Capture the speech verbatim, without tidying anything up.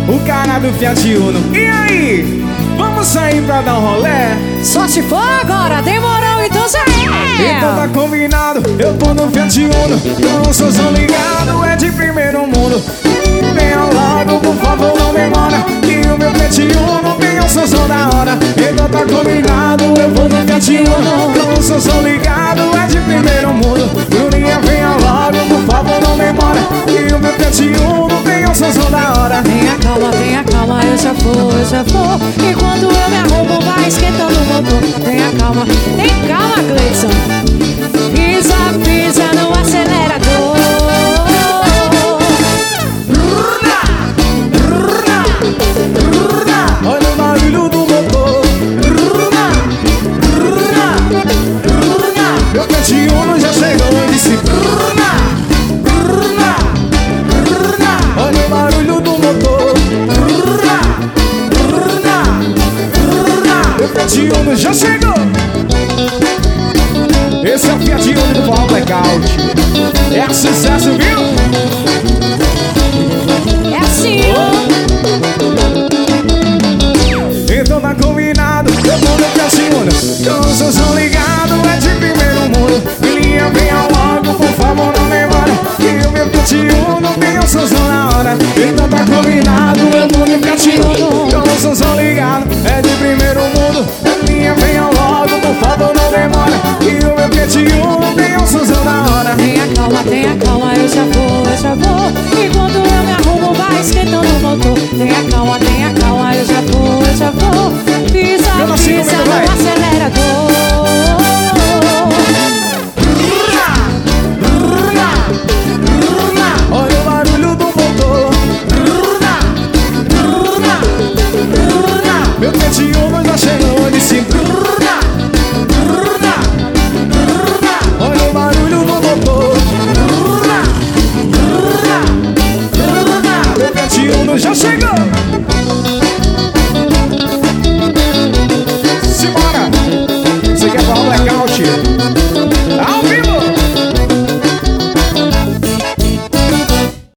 o cara do Fiat Uno. E aí, vamos sair pra dar um rolé? Só se for agora, demorou, então já é. Então tá combinado, eu tô no Fiat Uno. Com o somzão ligado, é de primeiro mundo. Venha logo, por favor, não demora, que o meu Fiat Uno tem o somzão da hora. Então tá combinado, eu vou no Fiat Uno. Com o somzão ligado, é de primeiro mundo. Bruninha, venha logo, por favor, não demora, que o meu Fiat Uno tem o somzão da hora. Tenha calma, tenha calma, eu já vou, eu já vou. Enquanto eu me arrumo, vai esquentando o motor. Tenha calma, tenha calma, Gleison.